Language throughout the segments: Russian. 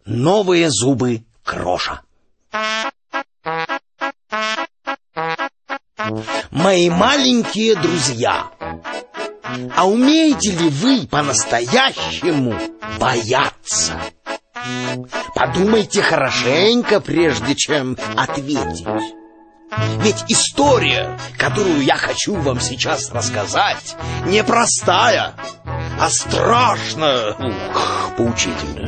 Новые зубы Кроша. Мои маленькие друзья, а умеете ли вы по-настоящему бояться? Подумайте хорошенько, прежде чем ответить. Ведь история, которую я хочу вам сейчас рассказать, не простая, а страшная, поучительная.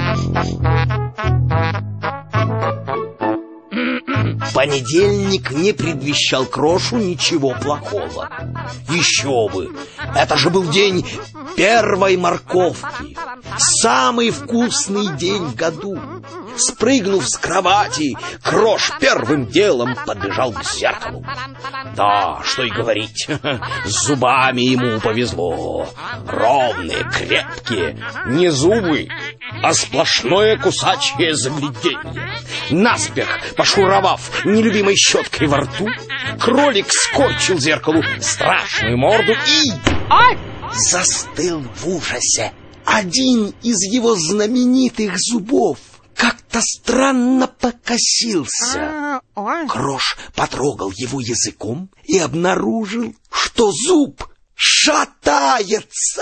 Понедельник не предвещал Крошу ничего плохого. Еще бы! Это же был день первой морковки. Самый вкусный день в году. Спрыгнув с кровати, Крош первым делом подбежал к зеркалу. Да, что и говорить, с зубами ему повезло. Ровные, крепкие, не зубы, а сплошное кусачее загляденье. Наспех пошуровав нелюбимой щеткой во рту, кролик скорчил зеркалу страшную морду и застыл в ужасе. Один из его знаменитых зубов как-то странно покосился. Крош потрогал его языком и обнаружил, что зуб шатается.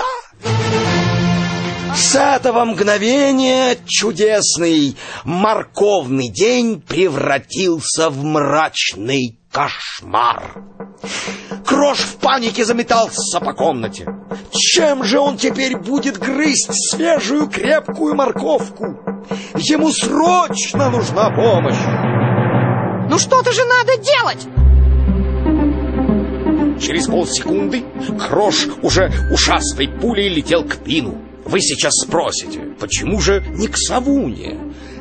С этого мгновения чудесный морковный день превратился в мрачный кошмар. Крош в панике заметался по комнате. Чем же он теперь будет грызть свежую крепкую морковку? Ему срочно нужна помощь. Ну что-то же надо делать! Через полсекунды Крош уже ушастой пулей летел к Пину. Вы сейчас спросите, почему же не к Савуне?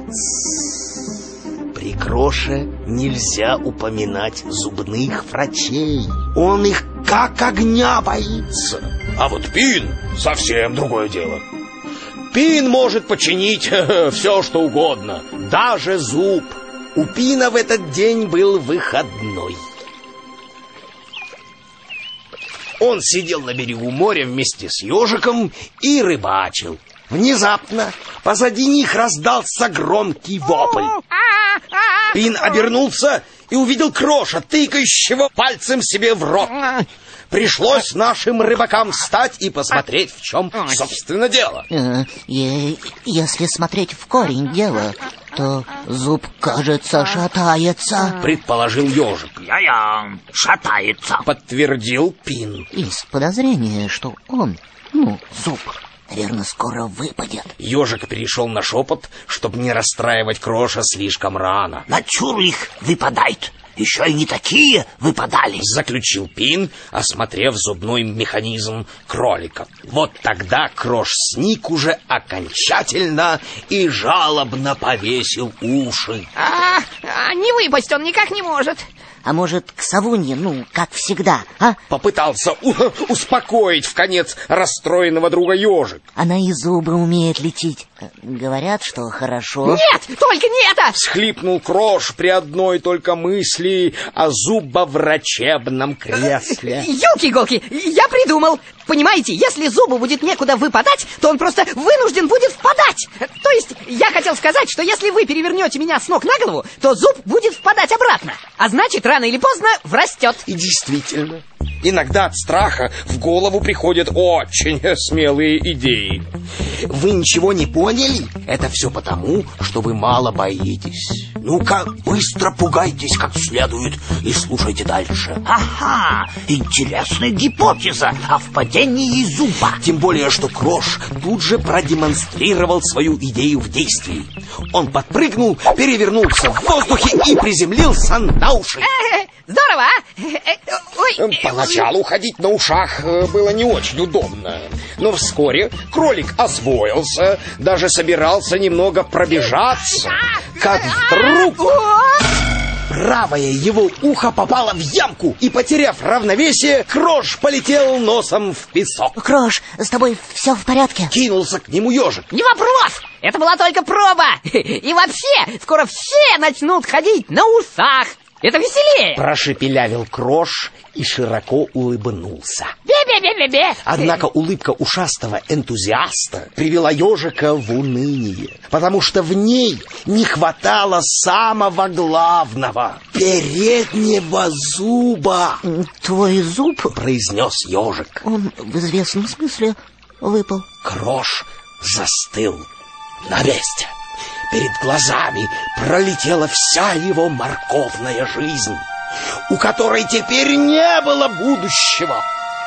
При Кроше нельзя упоминать зубных врачей. Он их как огня боится. А вот Пин совсем другое дело. Пин может починить все, что угодно, даже зуб. У Пина в этот день был выходной. Он сидел на берегу моря вместе с ежиком и рыбачил. Внезапно позади них раздался громкий вопль. Пин обернулся и увидел Кроша, тыкающего пальцем себе в рот. Пришлось нашим рыбакам встать и посмотреть, в чем, собственно, дело. Если смотреть в корень дела, то зуб, кажется, шатается, предположил ежик. Шатается, подтвердил Пин. Из подозрения, что он, зуб, наверное, скоро выпадет. Ежик перешел на шепот, чтобы не расстраивать Кроша слишком рано. На чур их выпадает. Еще и не такие выпадали, заключил Пин, осмотрев зубной механизм кролика. Вот тогда Крош сник уже окончательно и жалобно повесил уши. Не выпасть он никак не может. А может, к Савунье, как всегда, а? Попытался успокоить вконец расстроенного друга ежик. Она и зубы умеет лечить. Говорят, что хорошо. Нет, только не это! Всхлипнул Крош при одной только мысли о зубоврачебном кресле. Ёлки-иголки, я придумал. Понимаете, если зубу будет некуда выпадать, то он просто вынужден будет впадать. То есть, я хотел сказать, что если вы перевернете меня с ног на голову, то зуб будет впадать обратно. А значит, рано или поздно врастет. И действительно, иногда от страха в голову приходят очень смелые идеи. Вы ничего не поняли? Это все потому, что вы мало боитесь. Ну-ка, быстро пугайтесь как следует и слушайте дальше. Ага, интересная гипотеза о впадении зуба. Тем более, что Крош тут же продемонстрировал свою идею в действии. Он подпрыгнул, перевернулся в воздухе и приземлился на уши. Здорово, а? Поначалу ходить на ушах было не очень удобно. Но вскоре кролик освоился, даже собирался немного пробежаться. Как вдруг правое его ухо попало в ямку, и, потеряв равновесие, Крош полетел носом в песок. Крош, с тобой все в порядке? Кинулся к нему ежик. Не вопрос! Это была только проба! И вообще, скоро все начнут ходить на усах! Это веселее. Прошепелявил Крош и широко улыбнулся. Бе-бе-бе-бе-бе. Однако улыбка ушастого энтузиаста привела ежика в уныние, потому что в ней не хватало самого главного — переднего зуба. Твой зуб, произнес ежик. он в известном смысле выпал. Крош застыл на месте. Перед глазами пролетела вся его морковная жизнь, у которой теперь не было будущего.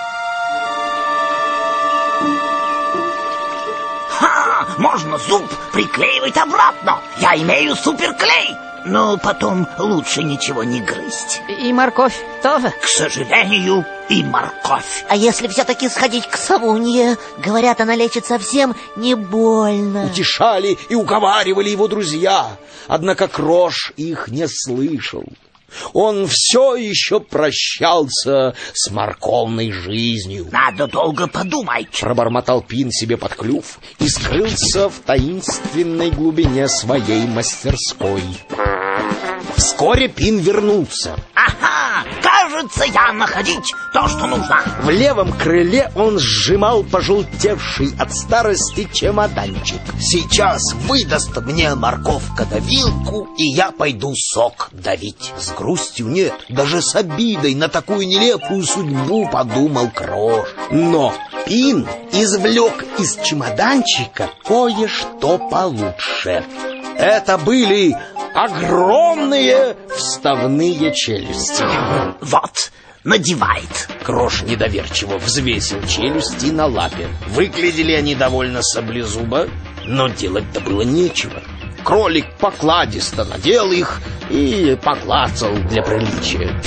Ха! Можно зуб приклеивать обратно. Я имею суперклей. Но потом лучше ничего не грызть. И морковь тоже. К сожалению, и морковь. А если все-таки сходить к совунье? Говорят, она лечит совсем не больно. Утешали и уговаривали его друзья, однако Крош их не слышал. Он все еще прощался с морковной жизнью. Надо долго подумать. Пробормотал Пин себе под клюв и скрылся в таинственной глубине своей мастерской. Вскоре Пин вернулся. Ага, кажется, я находить то, что нужно. В левом крыле он сжимал пожелтевший от старости чемоданчик. Сейчас выдаст мне морковка-давилку, и я пойду сок давить. С грустью нет, даже с обидой на такую нелепую судьбу подумал Крош. Но Пин извлек из чемоданчика кое-что получше. Это были огромные вставные челюсти. Вот, надевает. Крош недоверчиво взвесил челюсти на лапе. Выглядели они довольно саблезубо, но делать-то было нечего. Кролик покладисто надел их и поклацал для приличия.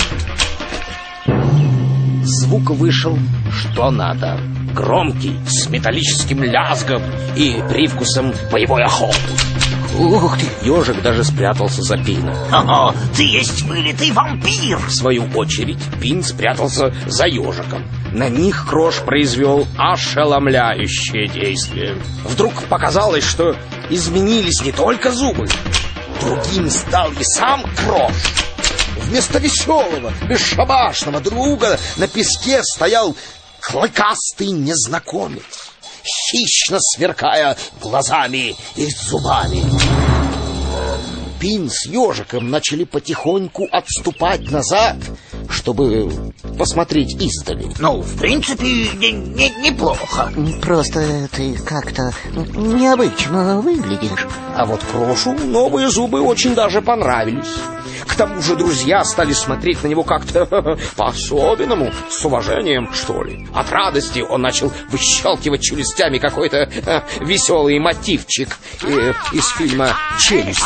Звук вышел что надо. Громкий, с металлическим лязгом и привкусом боевой охоты. Ух ты! Ежик даже спрятался за Пина. Ого, ты есть вылитый вампир. В свою очередь Пин спрятался за ежиком. На них Крош произвел ошеломляющее действие. Вдруг показалось, что изменились не только зубы. Другим стал и сам Крош. Вместо веселого, бесшабашного друга на песке стоял клыкастый незнакомец, хищно сверкая глазами и зубами. Пин с ежиком начали потихоньку отступать назад, чтобы посмотреть издали. Ну, в принципе, неплохо. Просто ты как-то необычно выглядишь. А вот Крошу новые зубы очень даже понравились. К тому же друзья стали смотреть на него как-то по-особенному, с уважением, что ли. От радости он начал выщелкивать челюстями какой-то веселый мотивчик из фильма «Челюсти».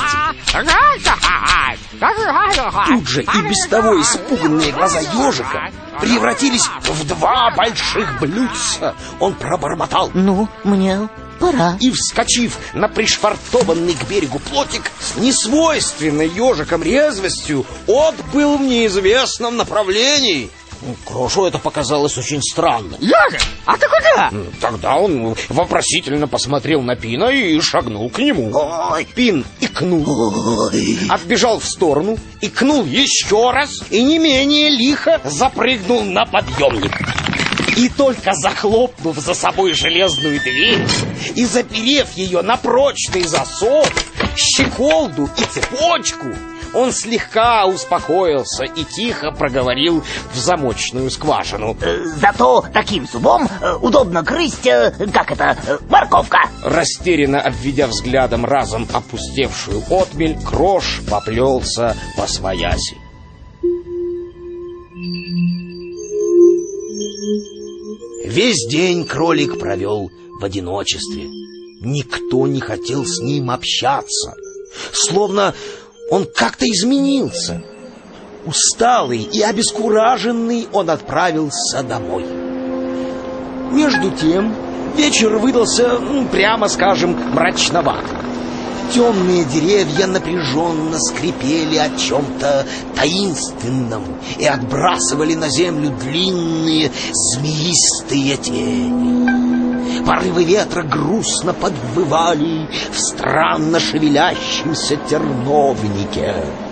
Тут же и без того испуганные глаза ежика превратились в два больших блюдца. Он пробормотал: «Ну, мне пора». И, вскочив на пришвартованный к берегу плотик, с несвойственной ежиком резвостью отбыл в неизвестном направлении. Крошу это показалось очень странно. Ежик, а ты куда? Тогда он вопросительно посмотрел на Пина и шагнул к нему. Ой. Пин икнул, отбежал в сторону, икнул еще раз и не менее лихо запрыгнул на подъемник. И только захлопнув за собой железную дверь и заперев ее на прочный засов, щеколду и цепочку, он слегка успокоился и тихо проговорил в замочную скважину: Зато таким зубом удобно грызть, морковка. Растерянно обведя взглядом разом опустевшую отмель, Крош поплелся восвояси. Весь день кролик провел в одиночестве. Никто не хотел с ним общаться, словно он как-то изменился. Усталый и обескураженный он отправился домой. Между тем вечер выдался, прямо скажем, мрачноватым. Темные деревья напряженно скрипели о чем-то таинственном и отбрасывали на землю длинные змеистые тени. Порывы ветра грустно подвывали в странно шевелящемся терновнике.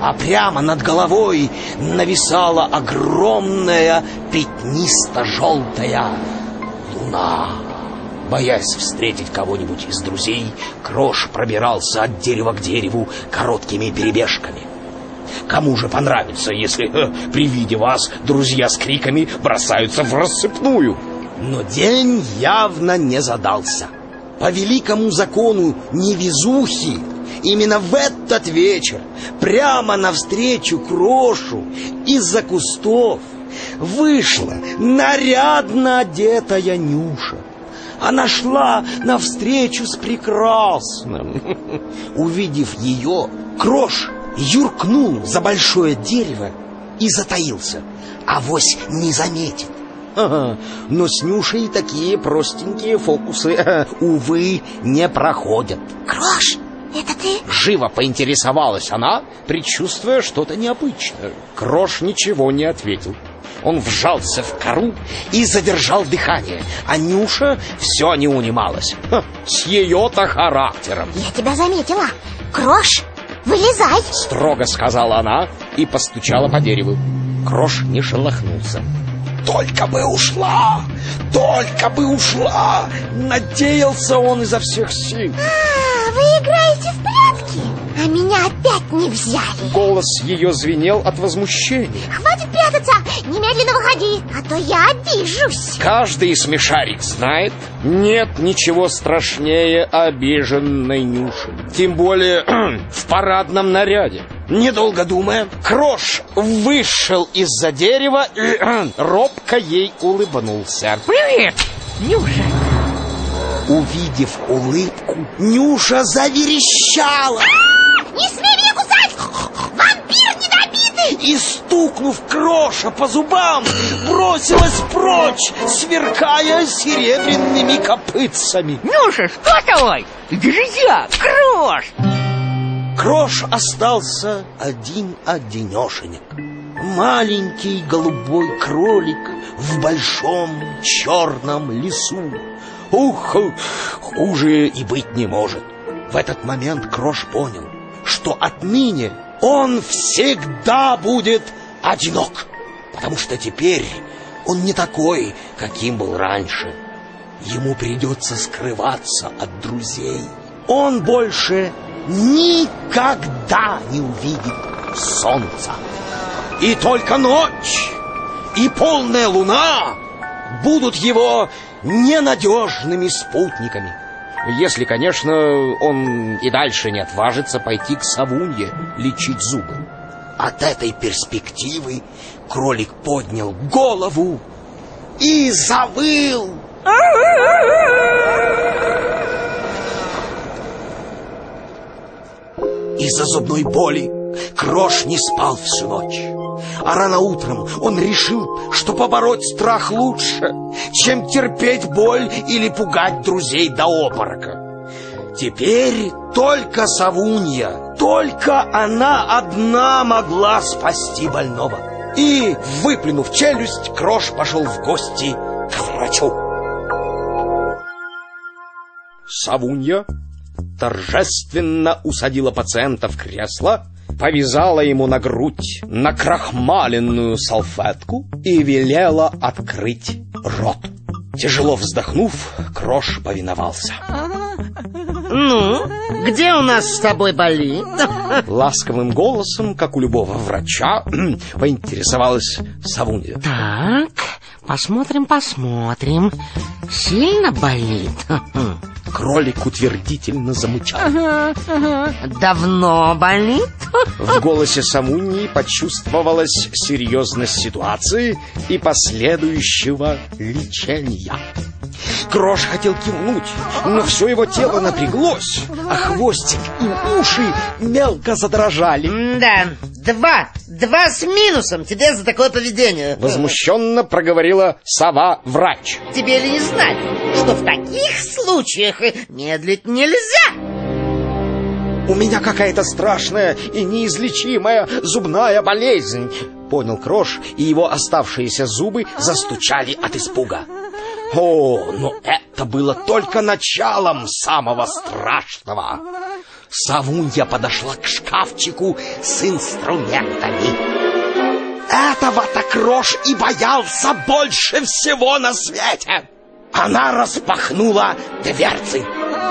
а прямо над головой нависала огромная пятнисто-желтая луна. Боясь встретить кого-нибудь из друзей, Крош пробирался от дерева к дереву короткими перебежками. Кому же понравится, если при виде вас друзья с криками бросаются в рассыпную? Но день явно не задался. По великому закону невезухи, именно в этот вечер прямо навстречу Крошу из-за кустов вышла нарядно одетая Нюша. Она шла навстречу с прекрасным. Увидев ее, Крош юркнул за большое дерево и затаился. Авось не заметит. Но с Нюшей такие простенькие фокусы, увы, не проходят. Крош, это ты? Живо поинтересовалась она, предчувствуя что-то необычное. Крош ничего не ответил. Он вжался в кору и задержал дыхание, а Нюша все не унималась. С ее-то характером. Я тебя заметила. Крош, вылезай! Строго сказала она и постучала по дереву. Крош не шелохнулся. Только бы ушла! Только бы ушла! Надеялся он изо всех сил. Вы играете в прятки? А меня опять не взяли. Голос ее звенел от возмущения. Хватит прятаться! Немедленно выходи, а то я обижусь. Каждый смешарик знает, нет ничего страшнее обиженной Нюши. Тем более в парадном наряде. Недолго думая, Крош вышел из-за дерева и робко ей улыбнулся. Привет, Нюша. Увидев улыбку, Нюша заверещала. Не смей меня кусать! Вампир недобитый! И, стукнув Кроша по зубам, бросилась прочь, сверкая серебряными копытцами. Нюша, что с тобой? Друзья, Крош! Крош остался один-одинешенек. Маленький голубой кролик в большом черном лесу. Ух, хуже и быть не может. В этот момент Крош понял, что отныне он всегда будет одинок, потому что теперь он не такой, каким был раньше. Ему придется скрываться от друзей. Он больше никогда не увидит солнца. И только ночь и полная луна будут его ненадежными спутниками. Если, конечно, он и дальше не отважится пойти к Савунье лечить зубы. От этой перспективы кролик поднял голову и завыл. Из-за зубной боли Крош не спал всю ночь. А рано утром он решил, что побороть страх лучше, чем терпеть боль или пугать друзей до обморока. Теперь только Савунья, только она одна могла спасти больного. И, выплюнув челюсть, Крош пошел в гости к врачу. Савунья торжественно усадила пациента в кресло, повязала ему на грудь накрахмаленную салфетку и велела открыть рот. Тяжело вздохнув, Крош повиновался. Ну, где у нас с тобой болит? Ласковым голосом, как у любого врача, поинтересовалась Савунья. Так, посмотрим. Сильно болит? Кролик утвердительно замычал. Давно болит? В голосе Савуньи почувствовалась серьезность ситуации и последующего лечения. Крош хотел кивнуть, но все его тело напряглось, а хвостик и уши мелко задрожали. Да, два с минусом тебе за такое поведение. Возмущенно проговорила сова-врач. Тебе ли не знать, что в таких случаях медлить нельзя? У меня какая-то страшная и неизлечимая зубная болезнь, понял Крош, и его оставшиеся зубы застучали от испуга. О, но это было только началом самого страшного. Савунья подошла к шкафчику с инструментами. Этого-то Крош и боялся больше всего на свете. Она распахнула дверцы.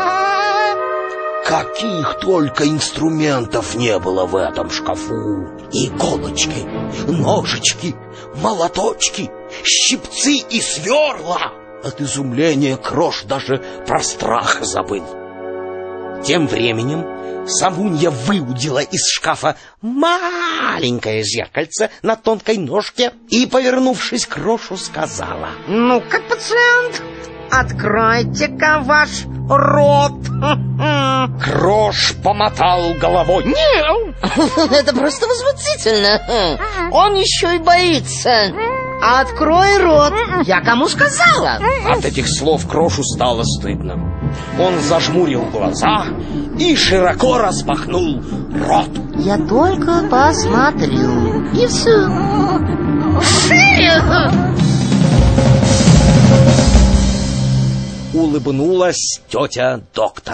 Каких только инструментов не было в этом шкафу. Иголочки, ножички, молоточки, щипцы и сверла. От изумления Крош даже про страх забыл. Тем временем Савунья выудила из шкафа маленькое зеркальце на тонкой ножке и, повернувшись к Крошу, сказала: Ну-ка, пациент, откройте-ка ваш рот. Крош помотал головой. Нет, это просто возмутительно. Он еще и боится. Открой рот. Я кому сказала? От этих слов Крошу стало стыдно. Он зажмурил глаза и широко распахнул рот. Я только посмотрю. И все. Шире! Улыбнулась тетя доктор.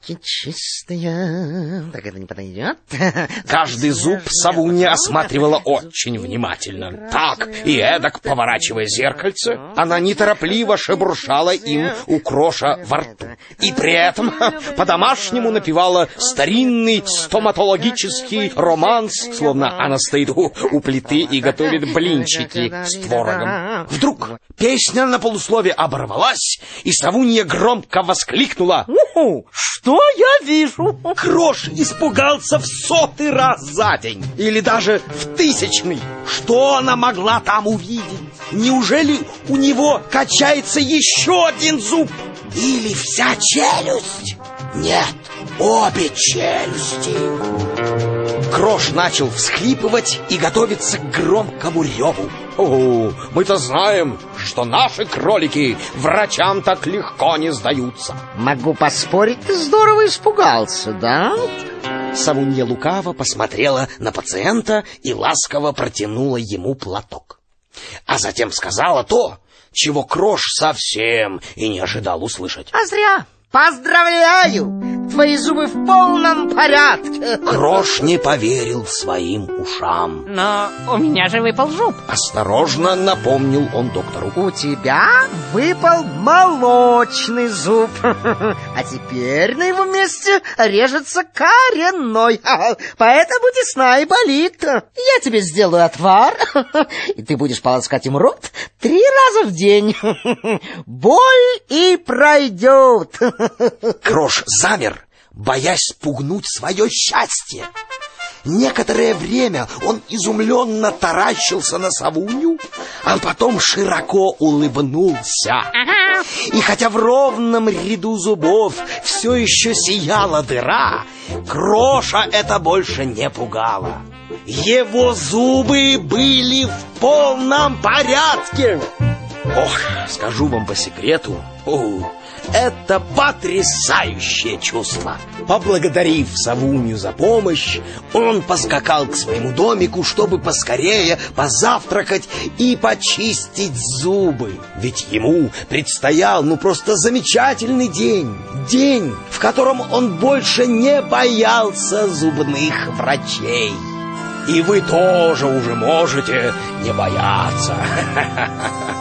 Чистая. Так это не подойдет. Каждый зуб Савунья осматривала очень внимательно. Так и эдак, поворачивая зеркальце, она неторопливо шебуршала им у Кроша во рту. И при этом по-домашнему напевала старинный стоматологический романс, словно она стоит у плиты и готовит блинчики с творогом. Вдруг песня на полуслове оборвалась, и Савунья громко воскликнула: Что я вижу? Крош испугался в 100-й раз за день, или даже в 1000-й. Что она могла там увидеть? Неужели у него качается еще один зуб? Или вся челюсть? Нет, обе челюсти. Крош начал всхлипывать и готовиться к громкому реву. О, мы-то знаем, что наши кролики врачам так легко не сдаются. Могу поспорить, ты здорово испугался, да? Савунья лукаво посмотрела на пациента и ласково протянула ему платок. А затем сказала то, чего Крош совсем и не ожидал услышать. А зря. Поздравляю! Твои зубы в полном порядке. Крош не поверил своим ушам. Но у меня же выпал зуб. Осторожно напомнил он доктору. У тебя выпал молочный зуб. А теперь на его месте режется коренной. Поэтому десна и болит. Я тебе сделаю отвар, и ты будешь полоскать им рот 3 раза в день. Боль и пройдет. Крош замер, боясь спугнуть свое счастье. Некоторое время он изумленно таращился на Савунью, а потом широко улыбнулся. И хотя в ровном ряду зубов все еще сияла дыра, Кроша это больше не пугало. Его зубы были в полном порядке. Ох, скажу вам по секрету, это потрясающее чувство. Поблагодарив Савунью за помощь, он поскакал к своему домику, чтобы поскорее позавтракать и почистить зубы. Ведь ему предстоял просто замечательный день. День, в котором он больше не боялся зубных врачей. И вы тоже уже можете не бояться.